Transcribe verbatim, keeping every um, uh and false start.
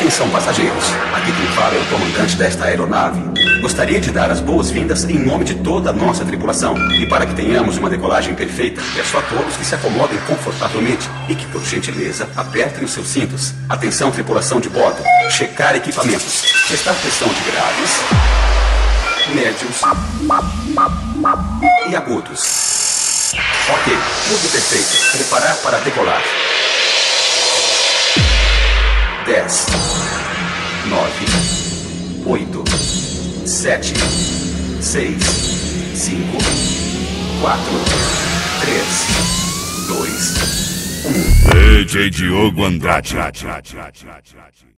Atenção, passageiros. Aqui quem fala é o comandante desta aeronave. Gostaria de dar as boas-vindas em nome de toda a nossa tripulação. E para que tenhamos uma decolagem perfeita, peço a todos que se acomodem confortavelmente e que, por gentileza, apertem os seus cintos. Atenção, tripulação de bordo. Checar equipamentos. Testar pressão de graves, médios e agudos. Ok, tudo perfeito. Preparar para decolar. dez, nove, oito, sete, seis, cinco, quatro, três, dois, um. D J Diogo Andrade.